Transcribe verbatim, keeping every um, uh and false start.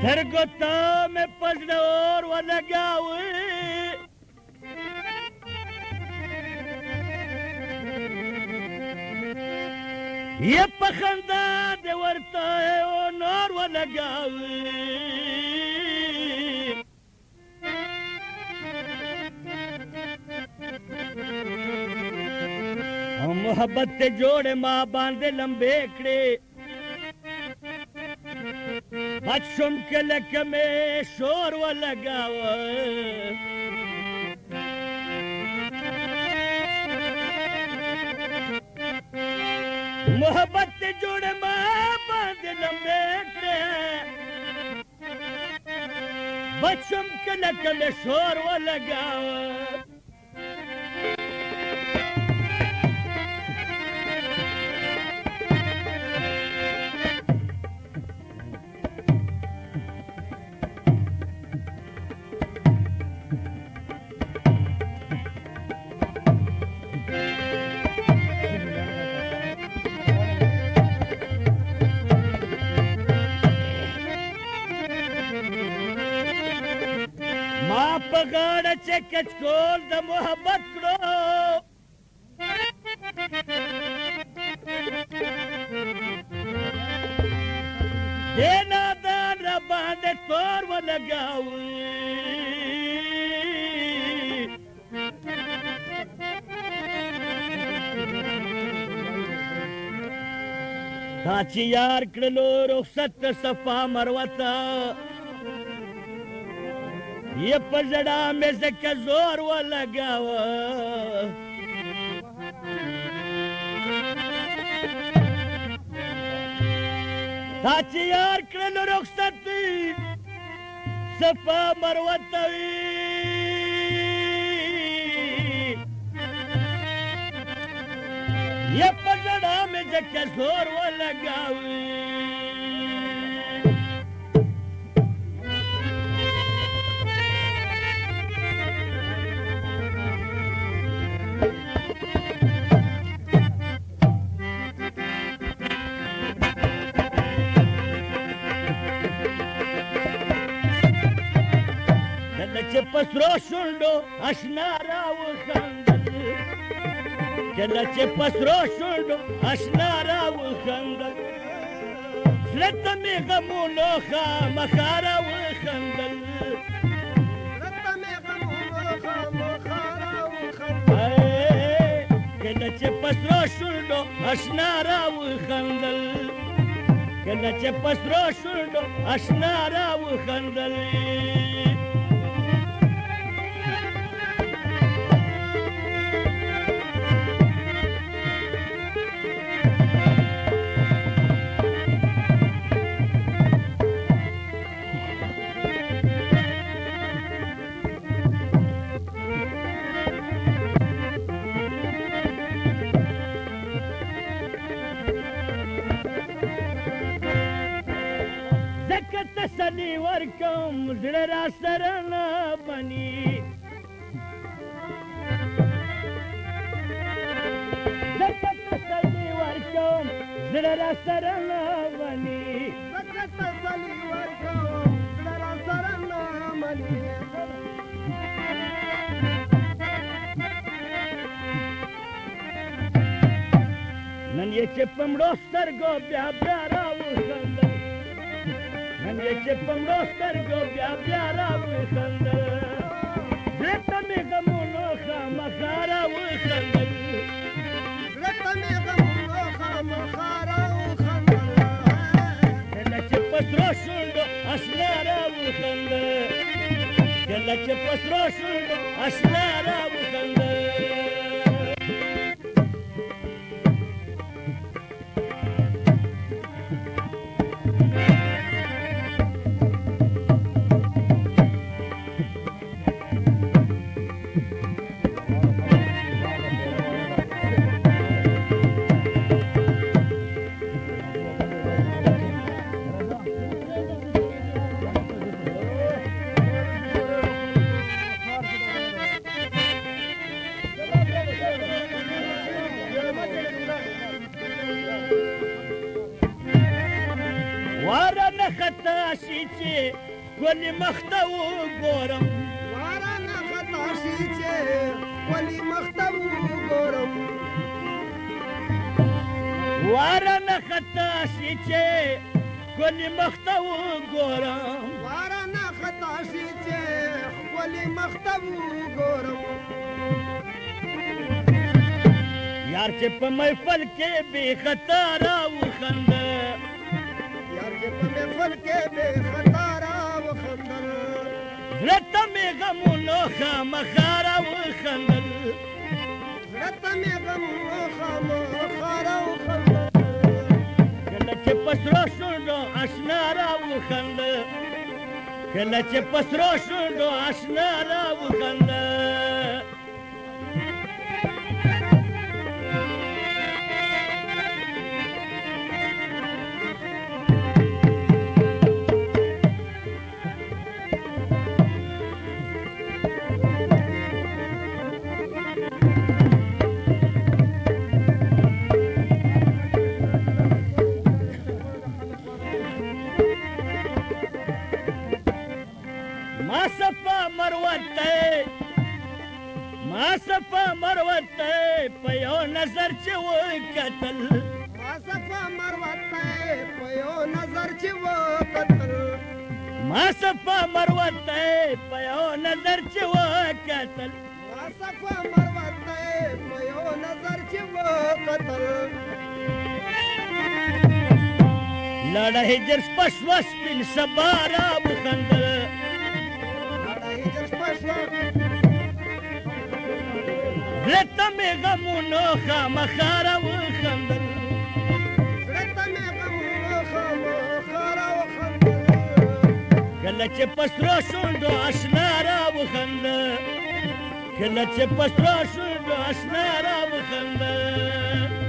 سرگوتا میں پزدور و لگاوی یہ پخندہ دے ورطا ہے و نور و لگاوی ہم محبت تے جوڑے ماں باندے لمبے کڑے بچم کے لکھ میں شور و لگاوا محبت تے جوڑے ماں باندے لمبے کڑے بچم کے لکھ میں شور و لگاوا پگاڑا چکچ کول دا محبت کرو دینا دان ربان دے تور و لگاوی تاچی یار کرلو رخصت صفا مروتا یہ پزڑا میں سے کیا زور و لگاوا تاچی یار کرلو رخصت صفا مروتوی یہ پزڑا میں سے کیا زور و لگاوی پسرو شنڈو اشنا راو خندل کلا چه پسرو شنڈو اشنا راو خندل سلطا می غمونو خام خاراو خندل سلطا می غمونو خام خاراو خندل کلا چه پسرو شنڈو اشنا راو خندل کلا چه پسرو شنڈو اشنا راو خندل تسلی ورکم زړه را سره نه بني زکه تسلی ورکم زړه را سره نه بني زکه تسلی ورکم زړه را سره نه بني نن یې چې په مړو سترګو بیا بیا راوخندل نن یې چې په مړو سترګو بیا بیا راوخندل زړه ته مې غمونو خامخا راوخندل زړه ته مې غمونو خامخا راوخندل کله چې په سرو شونډو اشنا راوخندل کله چې په سرو شونډو اشنا راوخندل خطا شي چې ولې مخ ته وګورم وارانه خطا شي چې ولې مخ ته وګورم وارانه خطا شي چې ولې مخ ته وګورم وارانه خطا شي چې ولې مخ ته وګورم یار چې په محفل کې بې خطا راوخنده یار چې په محفل کې بې خطا راوخندل زړه ته مې غمونو خامخا راوخندل زړه ته مې غمونو خامخا راوخندل کله چې په سرو شونډو اشنا راوخنده کله چې په سرو شونډو اشنا راوخنده ما صفا مروت ته ما صفا مروت ته په یو نظر چې وکتل ما صفا مروت ته په یو نظر چې وکتل ما صفا مروت ته په یو نظر چې وکتل ما صفا مروت ته په یو نظر چې وکتل لړه هجر سپشوه سپین سبا راوخندل زړه ته مې غمونو خامخا راوخندل زړه ته مې غمونو خامخا راوخندل کله چې په سرو شونډو اشنا راوخنده کله چې په سرو شونډو اشنا راوخنده